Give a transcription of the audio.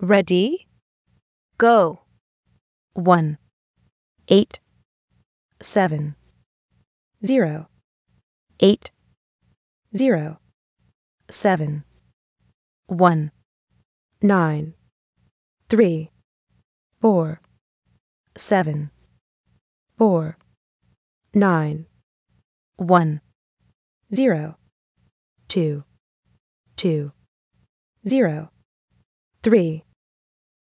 Ready? Go. 1, 8, 7, 0, 8, 0, 7, 1, 9, 3, 4, 7, 4, 9, 1, 0, 2, 2, 0, 3,